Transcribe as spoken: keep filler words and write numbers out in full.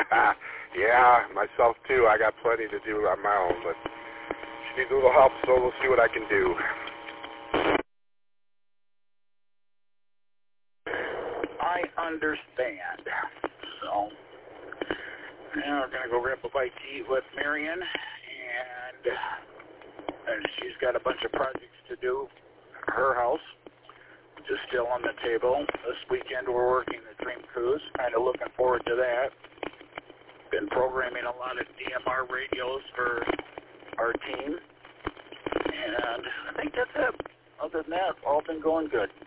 Yeah, myself too. I got plenty to do on my own, but she needs a little help, so we'll see what I can do. I understand. So, now we're going to go grab a bite to eat with Marion, and, and she's got a bunch of projects to do at her house, which is still on the table. This weekend we're working the Dream Cruise, kind of looking forward to that. Been programming a lot of D M R radios for our team, and I think that's it. Other than that, all been going good.